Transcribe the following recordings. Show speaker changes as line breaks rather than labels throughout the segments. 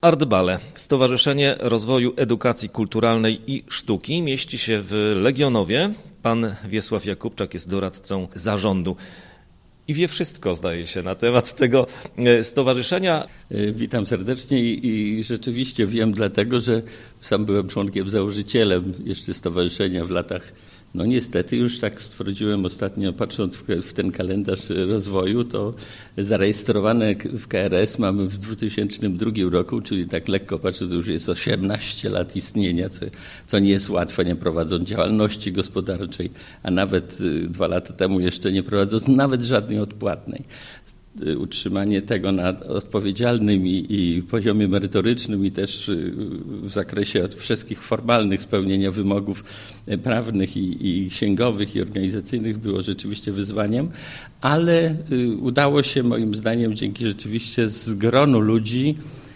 Artbale, Stowarzyszenie Rozwoju Edukacji Kulturalnej i Sztuki, mieści się w Legionowie. Pan Wiesław Jakubczak jest doradcą zarządu i wie wszystko, zdaje się, na temat tego stowarzyszenia.
Witam serdecznie i rzeczywiście wiem, dlatego że sam byłem członkiem założycielem jeszcze stowarzyszenia w latach. No niestety już tak stwierdziłem ostatnio, patrząc w ten kalendarz rozwoju, to zarejestrowane w KRS mamy w 2002 roku, czyli tak lekko patrzę, to już jest 18 lat istnienia, co nie jest łatwe, nie prowadząc działalności gospodarczej, a nawet 2 lata temu jeszcze nie prowadząc nawet żadnej odpłatnej. Utrzymanie tego na odpowiedzialnym i poziomie merytorycznym i też w zakresie wszystkich formalnych spełnienia wymogów prawnych i księgowych i organizacyjnych było rzeczywiście wyzwaniem, ale udało się moim zdaniem dzięki rzeczywiście zgronu ludzi,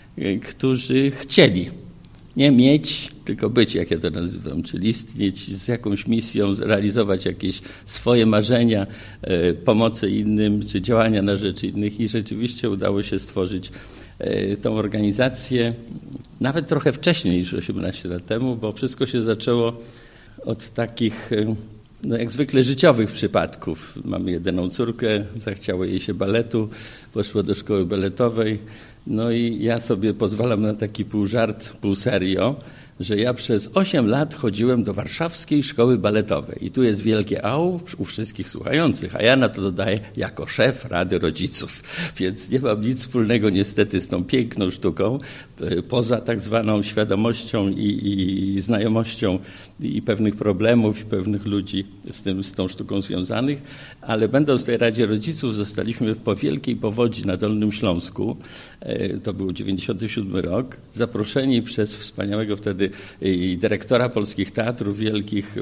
którzy chcieli nie mieć, tylko być, jak ja to nazywam, czyli istnieć z jakąś misją, realizować jakieś swoje marzenia, pomocy innym, czy działania na rzecz innych i rzeczywiście udało się stworzyć tą organizację nawet trochę wcześniej niż 18 lat temu, bo wszystko się zaczęło od takich, no jak zwykle, życiowych przypadków. Mamy jedyną córkę, zachciało jej się baletu, poszła do szkoły baletowej. No i ja sobie pozwalam na taki pół żart, pół serio, że ja przez 8 lat chodziłem do warszawskiej szkoły baletowej i tu jest wielkie au u wszystkich słuchających, a ja na to dodaję jako szef Rady Rodziców, więc nie mam nic wspólnego niestety z tą piękną sztuką, poza tak zwaną świadomością i znajomością i pewnych problemów i pewnych ludzi z tą sztuką związanych, ale będąc w tej Radzie Rodziców zostaliśmy po wielkiej powodzi na Dolnym Śląsku, to był 97 rok, zaproszeni przez wspaniałego wtedy dyrektora polskich teatrów wielkich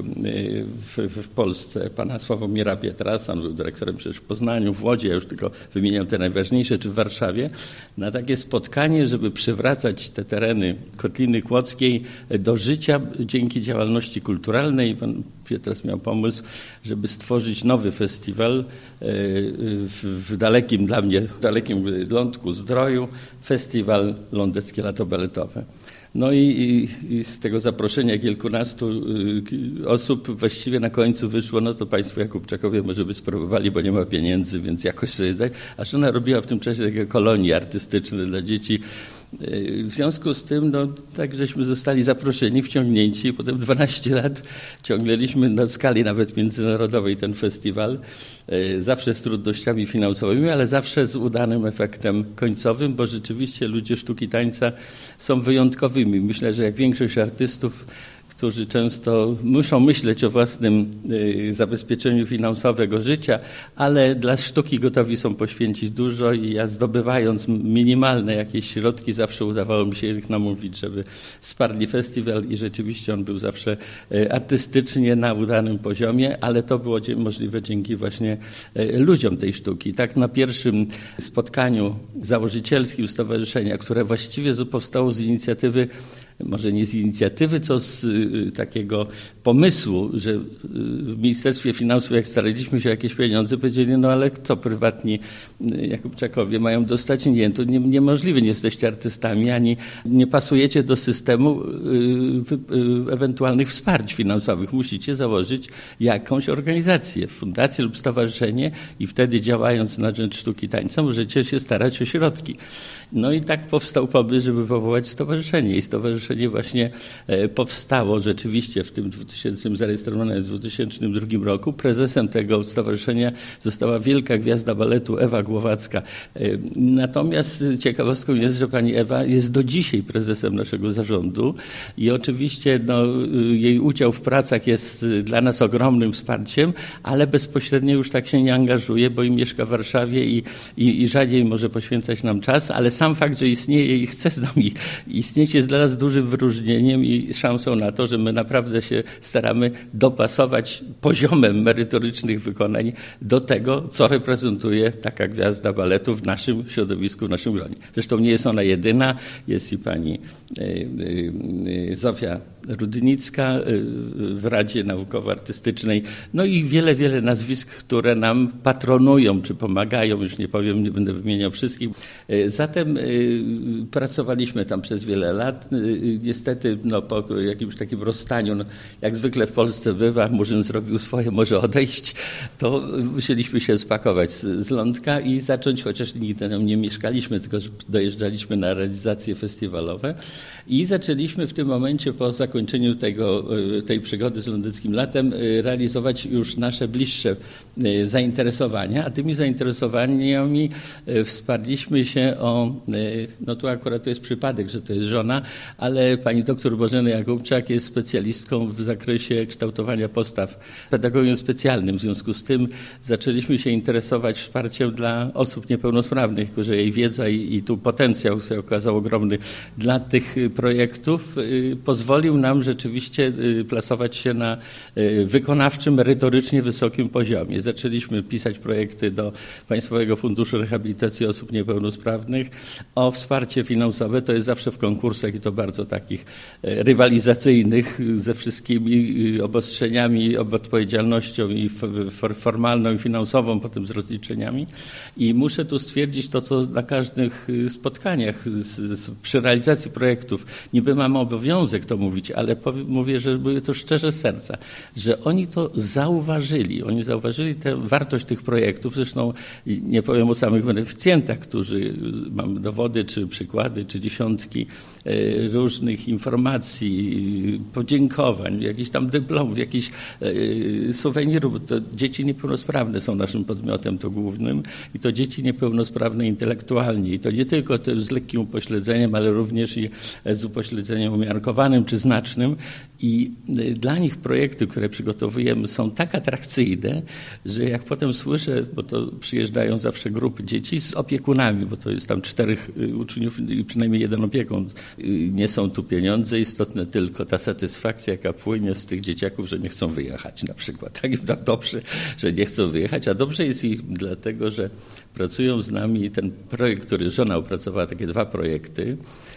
w Polsce, pana Sławomira Pietrasa, on był dyrektorem przecież w Poznaniu, w Łodzi, ja już tylko wymieniam te najważniejsze, czy w Warszawie, na takie spotkanie, żeby przywracać te tereny Kotliny Kłodzkiej do życia dzięki działalności kulturalnej. Pan Pietras miał pomysł, żeby stworzyć nowy festiwal w dalekim dla mnie, dalekim Lądku Zdroju, festiwal Lądeckie Lato Baletowe. No i z tego zaproszenia kilkunastu osób właściwie na końcu wyszło, no to państwo Jakubczakowie może by spróbowali, bo nie ma pieniędzy, więc jakoś sobie zdać. A żona robiła w tym czasie takie kolonie artystyczne dla dzieci. W związku z tym, no tak żeśmy zostali zaproszeni, wciągnięci i potem 12 lat ciągnęliśmy na skali nawet międzynarodowej ten festiwal. Zawsze z trudnościami finansowymi, ale zawsze z udanym efektem końcowym, bo rzeczywiście ludzie sztuki tańca są wyjątkowymi. Myślę, że jak większość artystów, którzy często muszą myśleć o własnym zabezpieczeniu finansowego życia, ale dla sztuki gotowi są poświęcić dużo i ja zdobywając minimalne jakieś środki zawsze udawało mi się ich namówić, żeby wsparli festiwal i rzeczywiście on był zawsze artystycznie na udanym poziomie, ale to było możliwe dzięki właśnie ludziom tej sztuki. Tak na pierwszym spotkaniu założycielskim stowarzyszenia, które właściwie powstało z inicjatywy, może nie z inicjatywy, co z takiego pomysłu, że w Ministerstwie Finansów, jak staraliśmy się o jakieś pieniądze, powiedzieli, no ale co prywatni Jakubczakowie mają dostać? Nie, to niemożliwe, nie jesteście artystami, ani nie pasujecie do systemu ewentualnych wsparć finansowych. Musicie założyć jakąś organizację, fundację lub stowarzyszenie i wtedy działając na rzecz sztuki tańca możecie się starać o środki. No i tak powstał pomysł, żeby powołać stowarzyszenie i stowarzyszenie właśnie powstało rzeczywiście w tym zarejestrowane w 2002 roku. Prezesem tego stowarzyszenia została wielka gwiazda baletu Ewa Głowacka. Natomiast ciekawostką jest, że pani Ewa jest do dzisiaj prezesem naszego zarządu i oczywiście jej udział w pracach jest dla nas ogromnym wsparciem, ale bezpośrednio już tak się nie angażuje, bo i mieszka w Warszawie i rzadziej może poświęcać nam czas, ale sam fakt, że istnieje i chce z nami istnieć, jest dla nas dużym wyróżnieniem i szansą na to, że my naprawdę się staramy dopasować poziomem merytorycznych wykonań do tego, co reprezentuje taka gwiazda baletu w naszym środowisku, w naszym gronie. Zresztą nie jest ona jedyna, jest i pani Zofia Rudnicka w Radzie Naukowo-Artystycznej, no i wiele nazwisk, które nam patronują czy pomagają, już nie powiem, nie będę wymieniał wszystkich. Zatem pracowaliśmy tam przez wiele lat. Niestety po jakimś takim rozstaniu, jak zwykle w Polsce bywa, Murzyn zrobił swoje, może odejść, to musieliśmy się spakować z Lądka i zacząć, chociaż nigdy tam nie mieszkaliśmy, tylko dojeżdżaliśmy na realizacje festiwalowe i zaczęliśmy w tym momencie po zakończeniu tej przygody z Londyckim Latem realizować już nasze bliższe zainteresowania, a tymi zainteresowaniami wsparliśmy się no tu akurat to jest przypadek, że to jest żona, ale pani doktor Bożena Jakubczak jest specjalistką w zakresie kształtowania postaw, pedagogiem specjalnym. W związku z tym zaczęliśmy się interesować wsparciem dla osób niepełnosprawnych, że jej wiedza i tu potencjał się okazał ogromny dla tych projektów. Pozwolił nam rzeczywiście plasować się na wykonawczym, merytorycznie wysokim poziomie. Zaczęliśmy pisać projekty do Państwowego Funduszu Rehabilitacji Osób Niepełnosprawnych o wsparcie finansowe. To jest zawsze w konkursach i to bardzo takich rywalizacyjnych ze wszystkimi obostrzeniami, odpowiedzialnością i formalną i finansową, potem z rozliczeniami. I muszę tu stwierdzić to, co na każdych spotkaniach przy realizacji projektów. Niby mam obowiązek to mówić, ale mówię, że były to szczerze z serca, że oni to zauważyli. Oni zauważyli tę wartość tych projektów. Zresztą nie powiem o samych beneficjentach, którzy mam dowody, czy przykłady, czy dziesiątki różnych informacji, podziękowań, jakichś tam dyplomów, jakichś suwenirów. To dzieci niepełnosprawne są naszym podmiotem to głównym i to dzieci niepełnosprawne intelektualnie. I to nie tylko to z lekkim upośledzeniem, ale również i z upośledzeniem umiarkowanym czy znacznym. I dla nich projekty, które przygotowujemy, są tak atrakcyjne, że jak potem słyszę, bo to przyjeżdżają zawsze grupy dzieci z opiekunami, bo to jest tam 4 uczniów i przynajmniej 1 opiekun. Nie są tu pieniądze, istotne tylko ta satysfakcja, jaka płynie z tych dzieciaków, że nie chcą wyjechać na przykład. Tak im tak dobrze, że nie chcą wyjechać, a dobrze jest ich dlatego, że pracują z nami. Ten projekt, który żona opracowała, takie 2 projekty,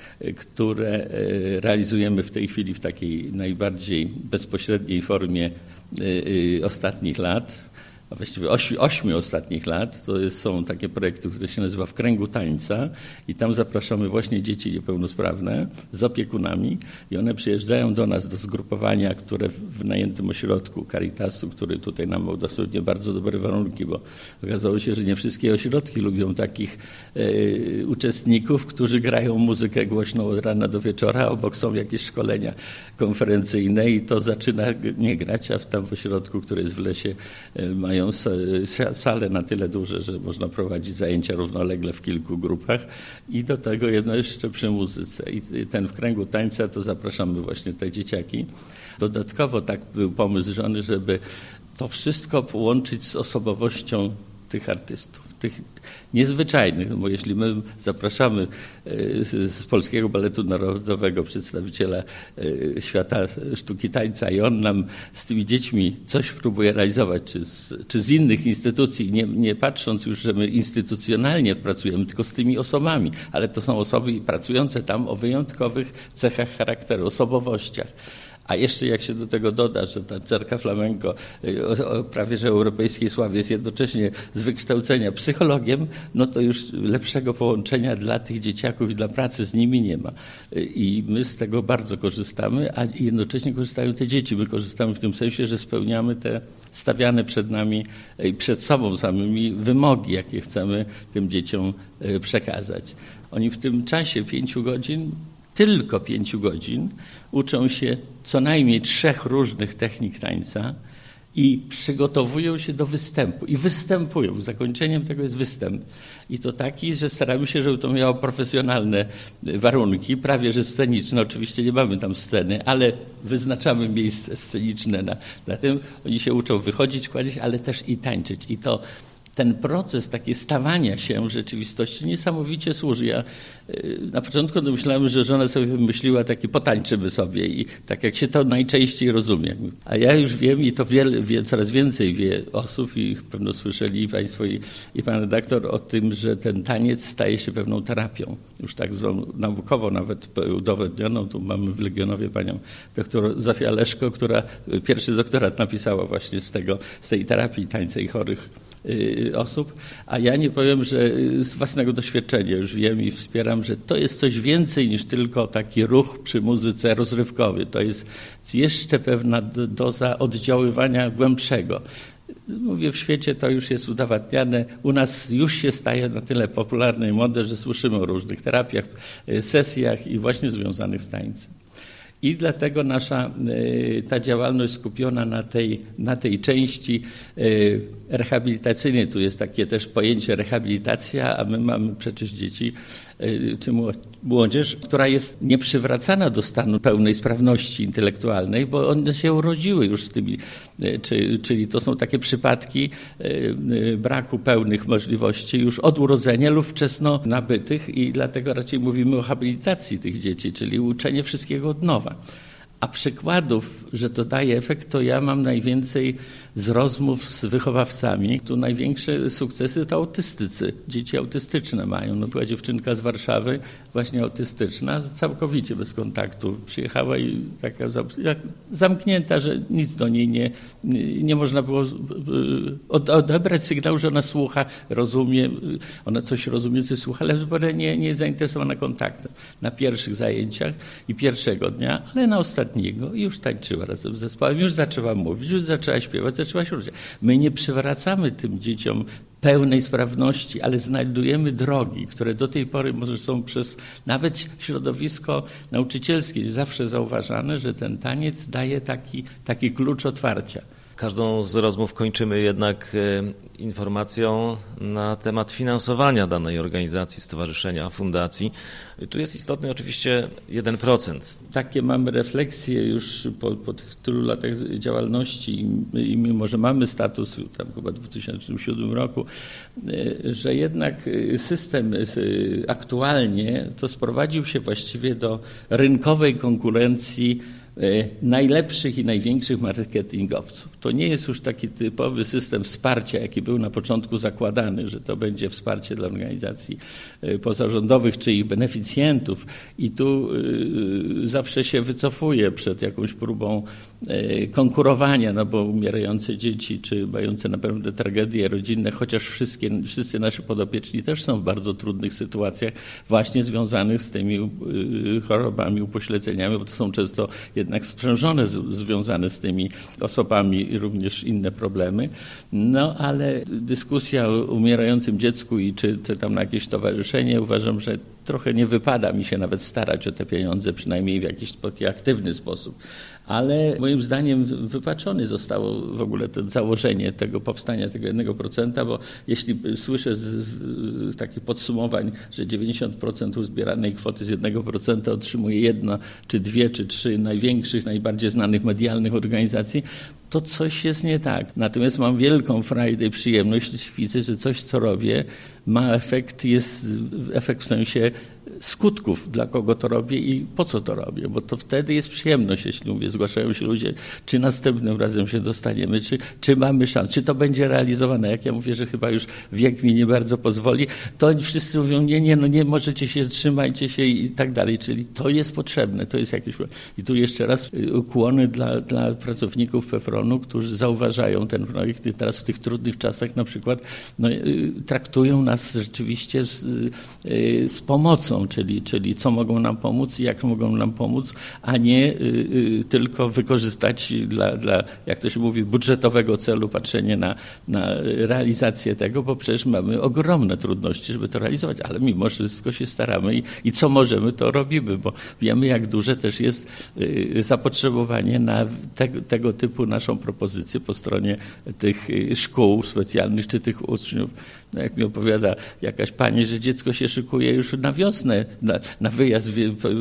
które realizujemy w tej chwili w takiej najbardziej bezpośredniej formie ostatnich lat, a właściwie 8 ostatnich lat. Są takie projekty, które się nazywa W kręgu tańca i tam zapraszamy właśnie dzieci niepełnosprawne z opiekunami i one przyjeżdżają do nas, do zgrupowania, które w najętym ośrodku Caritasu, który tutaj nam dał dosłownie bardzo dobre warunki, bo okazało się, że nie wszystkie ośrodki lubią takich uczestników, którzy grają muzykę głośną od rana do wieczora, obok są jakieś szkolenia konferencyjne i to zaczyna nie grać, a tam w ośrodku, który jest w lesie, mają sale na tyle duże, że można prowadzić zajęcia równolegle w kilku grupach i do tego jedno jeszcze przy muzyce. I ten W kręgu tańca to zapraszamy właśnie te dzieciaki. Dodatkowo tak był pomysł żony, żeby to wszystko połączyć z osobowością tych artystów, tych niezwyczajnych, bo jeśli my zapraszamy z Polskiego Baletu Narodowego przedstawiciela świata sztuki tańca i on nam z tymi dziećmi coś próbuje realizować, czy z innych instytucji, nie patrząc już, że my instytucjonalnie pracujemy, tylko z tymi osobami, ale to są osoby pracujące tam o wyjątkowych cechach charakteru, osobowościach. A jeszcze jak się do tego doda, że ta cerka flamenco o prawie że europejskiej sławie jest jednocześnie z wykształcenia psychologiem, no to już lepszego połączenia dla tych dzieciaków i dla pracy z nimi nie ma. I my z tego bardzo korzystamy, a jednocześnie korzystają te dzieci. My korzystamy w tym sensie, że spełniamy te stawiane przed nami i przed sobą samymi wymogi, jakie chcemy tym dzieciom przekazać. Oni w tym czasie 5 godzin, tylko 5 godzin uczą się co najmniej 3 różnych technik tańca i przygotowują się do występu. I występują. Zakończeniem tego jest występ. I to taki, że staramy się, żeby to miało profesjonalne warunki, prawie że sceniczne. Oczywiście nie mamy tam sceny, ale wyznaczamy miejsce sceniczne na tym. Oni się uczą wychodzić, kładzieć, ale też i tańczyć. I to ten proces takie stawania się w rzeczywistości niesamowicie służy. Ja na początku myślałem, że żona sobie wymyśliła takie potańczymy sobie i tak jak się to najczęściej rozumie. A ja już wiem i to coraz więcej wie osób i pewno słyszeli Państwo i Pan redaktor o tym, że ten taniec staje się pewną terapią. Już tak naukowo nawet udowodnioną. Tu mamy w Legionowie panią doktor Zofię Leszko, która pierwszy doktorat napisała właśnie z tej terapii tańca i chorych osób, a ja nie powiem, że z własnego doświadczenia już wiem i wspieram, że to jest coś więcej niż tylko taki ruch przy muzyce rozrywkowy. To jest jeszcze pewna doza oddziaływania głębszego. Mówię, w świecie to już jest udowadniane. U nas już się staje na tyle popularne i modne, że słyszymy o różnych terapiach, sesjach i właśnie związanych z tańcem. I dlatego nasza ta działalność skupiona na tej części rehabilitacyjnej, tu jest takie też pojęcie rehabilitacja, a my mamy przecież dzieci czy młodzież, która jest nieprzywracana do stanu pełnej sprawności intelektualnej, bo one się urodziły już z tymi, czyli to są takie przypadki braku pełnych możliwości już od urodzenia lub wczesno nabytych i dlatego raczej mówimy o habilitacji tych dzieci, czyli uczenie wszystkiego od nowa. A przykładów, że to daje efekt, to ja mam najwięcej z rozmów z wychowawcami. Tu największe sukcesy to autystycy. Dzieci autystyczne mają. No była dziewczynka z Warszawy, właśnie autystyczna, całkowicie bez kontaktu. Przyjechała i taka zamknięta, że nic do niej nie można było odebrać sygnału, że ona słucha, rozumie, ona coś rozumie, coś słucha, ale zupełnie nie jest zainteresowana kontaktem. Na pierwszych zajęciach i pierwszego dnia, ale na ostatniego i już tańczyła razem z zespołem, już zaczęła mówić, już zaczęła śpiewać, zaczęła się ruszać. My nie przywracamy tym dzieciom pełnej sprawności, ale znajdujemy drogi, które do tej pory może są przez nawet środowisko nauczycielskie zawsze zauważane, że ten taniec daje taki klucz otwarcia.
Każdą z rozmów kończymy jednak informacją na temat finansowania danej organizacji, stowarzyszenia, fundacji. Tu jest istotny oczywiście 1%.
Takie mamy refleksje już po tych tylu latach działalności i mimo, że mamy status tam chyba w 2007 roku, że jednak system aktualnie to sprowadził się właściwie do rynkowej konkurencji najlepszych i największych marketingowców. To nie jest już taki typowy system wsparcia, jaki był na początku zakładany, że to będzie wsparcie dla organizacji pozarządowych czy ich beneficjentów i tu zawsze się wycofuje przed jakąś próbą konkurowania, no bo umierające dzieci czy mające naprawdę tragedie rodzinne, chociaż wszyscy nasi podopieczni też są w bardzo trudnych sytuacjach właśnie związanych z tymi chorobami, upośledzeniami, bo to są często jednak sprzężone, związane z tymi osobami i również inne problemy. No ale dyskusja o umierającym dziecku i czy tam na jakieś towarzyszenie, uważam, że trochę nie wypada mi się nawet starać o te pieniądze, przynajmniej w jakiś taki aktywny sposób. Ale moim zdaniem wypaczone zostało w ogóle to założenie tego powstania tego 1%, bo jeśli słyszę z takich podsumowań, że 90% uzbieranej kwoty z 1% otrzymuje 1, czy 2, czy 3 największych, najbardziej znanych medialnych organizacji, to coś jest nie tak. Natomiast mam wielką frajdę i przyjemność, jeśli widzę, że coś, co robię, ma efekt, jest efekt w sensie skutków, dla kogo to robię i po co to robię, bo to wtedy jest przyjemność, jeśli mówię, zgłaszają się ludzie, czy następnym razem się dostaniemy, czy mamy szansę, czy to będzie realizowane. Jak ja mówię, że chyba już wiek mi nie bardzo pozwoli, to wszyscy mówią, nie, możecie się, trzymajcie się i tak dalej, czyli to jest potrzebne, to jest jakieś... I tu jeszcze raz ukłony dla pracowników PFRON-u, którzy zauważają ten projekt i teraz w tych trudnych czasach na przykład traktują nas rzeczywiście z pomocą, czyli co mogą nam pomóc i jak mogą nam pomóc, a nie tylko wykorzystać dla jak to się mówi, budżetowego celu patrzenie na realizację tego, bo przecież mamy ogromne trudności, żeby to realizować, ale mimo wszystko się staramy i co możemy, to robimy, bo wiemy, jak duże też jest zapotrzebowanie na tego typu naszą propozycję po stronie tych szkół specjalnych czy tych uczniów. No jak mi opowiada jakaś pani, że dziecko się szykuje już na wiosnę, na wyjazd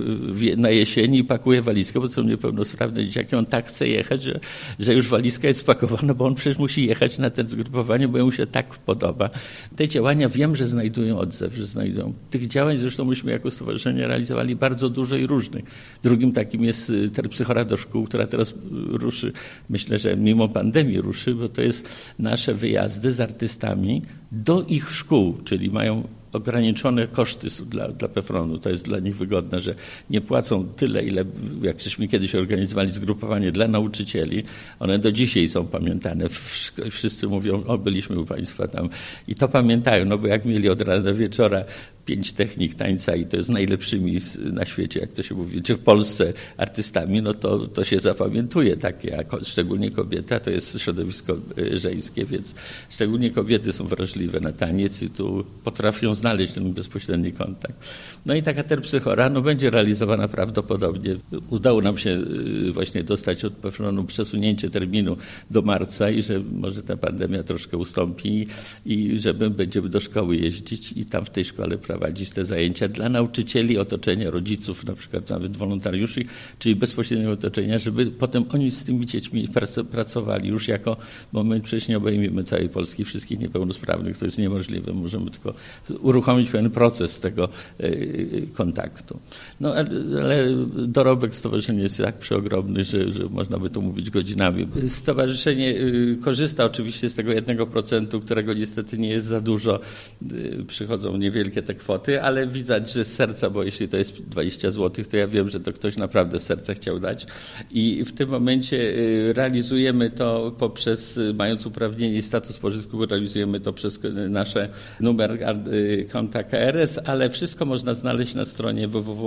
na jesieni i pakuje walizkę, bo są niepełnosprawne dzieciaki. On tak chce jechać, że już walizka jest spakowana, bo on przecież musi jechać na to zgrupowanie, bo mu się tak podoba. Te działania wiem, że znajdują odzew, że znajdują. Tych działań zresztą myśmy jako stowarzyszenie realizowali bardzo dużo i różnych. Drugim takim jest Terpsychora do szkół, która teraz ruszy. Myślę, że mimo pandemii ruszy, bo to jest nasze wyjazdy z artystami do ich szkół, czyli mają ograniczone koszty dla PFRON-u. To jest dla nich wygodne, że nie płacą tyle, ile jak żeśmy kiedyś organizowali zgrupowanie dla nauczycieli. One do dzisiaj są pamiętane. Wszyscy mówią, byliśmy u państwa tam. I to pamiętają, no bo jak mieli od rana do wieczora 5 technik tańca i to jest najlepszymi na świecie, jak to się mówi, czy w Polsce artystami, no to się zapamiętuje takie, a szczególnie kobiety, a to jest środowisko żeńskie, więc szczególnie kobiety są wrażliwe na taniec i tu potrafią znaleźć ten bezpośredni kontakt. No i taka terpsychora będzie realizowana prawdopodobnie. Udało nam się właśnie dostać od PFRON-u przesunięcie terminu do marca i że może ta pandemia troszkę ustąpi i że będziemy do szkoły jeździć i tam w tej szkole prowadzić te zajęcia dla nauczycieli, otoczenia, rodziców, na przykład nawet wolontariuszy, czyli bezpośredniego otoczenia, żeby potem oni z tymi dziećmi pracowali już bo my przecież nie obejmiemy całej Polski, wszystkich niepełnosprawnych, to jest niemożliwe. Możemy tylko uruchomić pewien proces tego kontaktu. No ale dorobek stowarzyszenia jest tak przeogromny, że można by tu mówić godzinami. Stowarzyszenie korzysta oczywiście z tego 1%, którego niestety nie jest za dużo. Przychodzą niewielkie te kwoty, ale widać, że z serca, bo jeśli to jest 20 zł, to ja wiem, że to ktoś naprawdę z serca chciał dać. I w tym momencie realizujemy to mając uprawnienie i status pożytku, realizujemy to przez nasze numer konta KRS, ale wszystko można znaleźć na stronie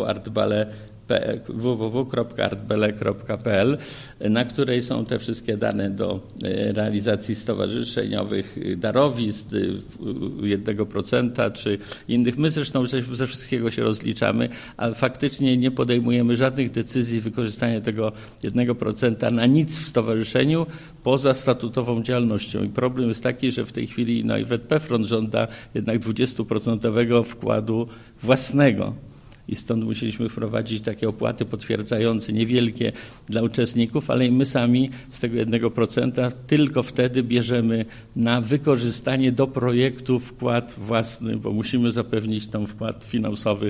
www.artbele.pl, na której są te wszystkie dane do realizacji stowarzyszeniowych darowizn 1% czy innych. My zresztą ze wszystkiego się rozliczamy, a faktycznie nie podejmujemy żadnych decyzji wykorzystania tego 1% na nic w stowarzyszeniu poza statutową działalnością. I problem jest taki, że w tej chwili nawet PFRON żąda jednak 20% wkładu własnego. I stąd musieliśmy wprowadzić takie opłaty potwierdzające, niewielkie dla uczestników, ale i my sami z tego 1% tylko wtedy bierzemy na wykorzystanie do projektu wkład własny, bo musimy zapewnić ten wkład finansowy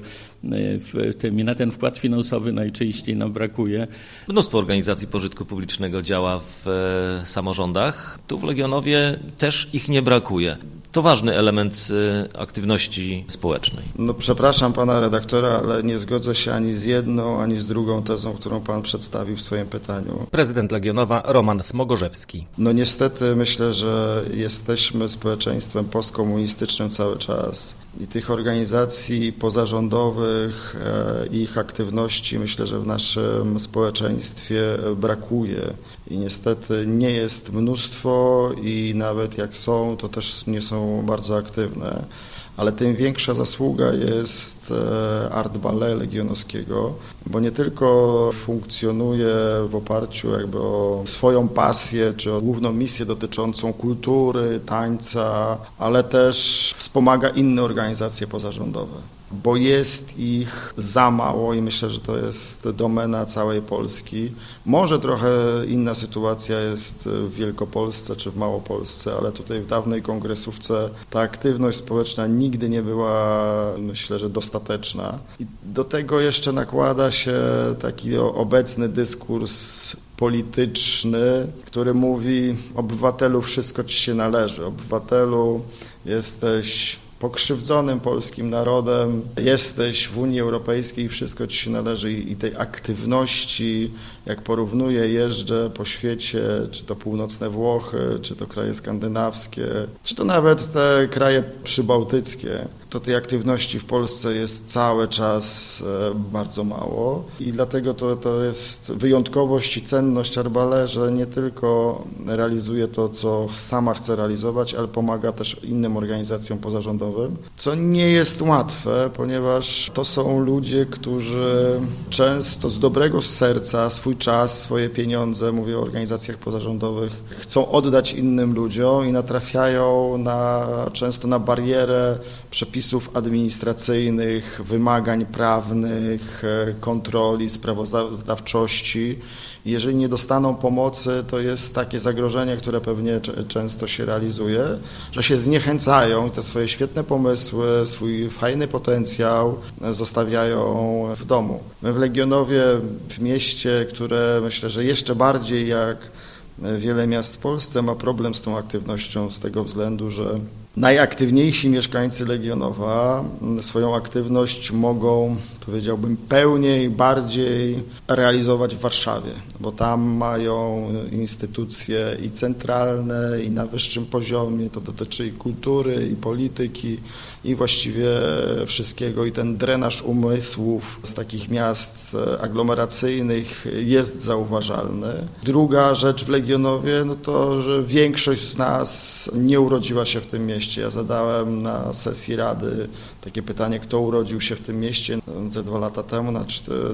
i na ten wkład finansowy najczęściej nam brakuje.
Mnóstwo organizacji pożytku publicznego działa w samorządach. Tu w Legionowie też ich nie brakuje. To ważny element aktywności społecznej.
No przepraszam pana redaktora, ale nie zgodzę się ani z jedną, ani z drugą tezą, którą pan przedstawił w swoim pytaniu.
Prezydent Legionowa Roman Smogorzewski.
No niestety myślę, że jesteśmy społeczeństwem postkomunistycznym cały czas. I tych organizacji pozarządowych, ich aktywności myślę, że w naszym społeczeństwie brakuje. I niestety nie jest mnóstwo i nawet jak są, to też nie są bardzo aktywne. Ale tym większa zasługa jest Art Ballet Legionowskiego, bo nie tylko funkcjonuje w oparciu jakby o swoją pasję, czy o główną misję dotyczącą kultury, tańca, ale też wspomaga inne organizacje pozarządowe. Bo jest ich za mało i myślę, że to jest domena całej Polski. Może trochę inna sytuacja jest w Wielkopolsce czy w Małopolsce, ale tutaj w dawnej kongresówce ta aktywność społeczna nigdy nie była, myślę, że dostateczna. I do tego jeszcze nakłada się taki obecny dyskurs polityczny, który mówi: obywatelu, wszystko ci się należy. Obywatelu, jesteś pokrzywdzonym polskim narodem, jesteś w Unii Europejskiej, wszystko ci się należy i tej aktywności, jak porównuję, jeżdżę po świecie, czy to północne Włochy, czy to kraje skandynawskie, czy to nawet te kraje przybałtyckie, to tej aktywności w Polsce jest cały czas bardzo mało i dlatego to jest wyjątkowość i cenność Arbale, że nie tylko realizuje to, co sama chce realizować, ale pomaga też innym organizacjom pozarządowym, co nie jest łatwe, ponieważ to są ludzie, którzy często z dobrego serca swój czas, swoje pieniądze, mówię o organizacjach pozarządowych, chcą oddać innym ludziom i natrafiają często na barierę przepisów administracyjnych, wymagań prawnych, kontroli, sprawozdawczości. Jeżeli nie dostaną pomocy, to jest takie zagrożenie, które pewnie często się realizuje, że się zniechęcają i te swoje świetne pomysły, swój fajny potencjał zostawiają w domu. My w Legionowie, w mieście, które myślę, że jeszcze bardziej jak wiele miast w Polsce ma problem z tą aktywnością z tego względu, że najaktywniejsi mieszkańcy Legionowa swoją aktywność mogą, powiedziałbym, pełniej, bardziej realizować w Warszawie, bo tam mają instytucje i centralne, i na wyższym poziomie, to dotyczy i kultury, i polityki, i właściwie wszystkiego. I ten drenaż umysłów z takich miast aglomeracyjnych jest zauważalny. Druga rzecz w Legionowie, no to, że większość z nas nie urodziła się w tym mieście. Ja zadałem na sesji rady takie pytanie, kto urodził się w tym mieście. Ze 2 lata temu na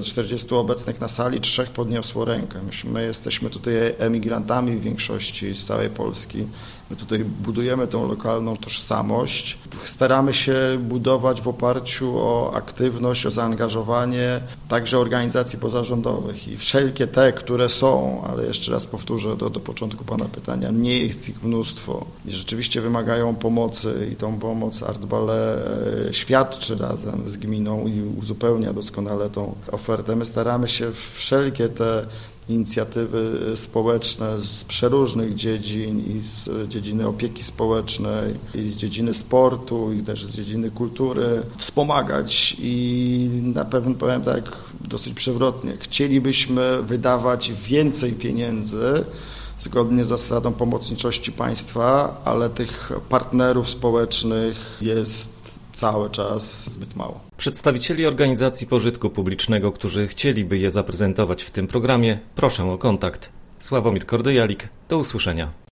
40 obecnych na sali 3 podniosło rękę. My jesteśmy tutaj emigrantami w większości z całej Polski. My tutaj budujemy tą lokalną tożsamość. Staramy się budować w oparciu o aktywność, o zaangażowanie także organizacji pozarządowych i wszelkie te, które są, ale jeszcze raz powtórzę do początku Pana pytania, nie jest ich mnóstwo i rzeczywiście wymagają pomocy i tą pomoc Arbale świadczy razem z gminą i uzupełnia doskonale tą ofertę. My staramy się wszelkie te inicjatywy społeczne z przeróżnych dziedzin i z dziedziny opieki społecznej, i z dziedziny sportu, i też z dziedziny kultury wspomagać i na pewno powiem tak dosyć przewrotnie. Chcielibyśmy wydawać więcej pieniędzy zgodnie z zasadą pomocniczości państwa, ale tych partnerów społecznych jest cały czas zbyt mało.
Przedstawicieli organizacji pożytku publicznego, którzy chcieliby je zaprezentować w tym programie, proszę o kontakt. Sławomir Kordyjalik, do usłyszenia.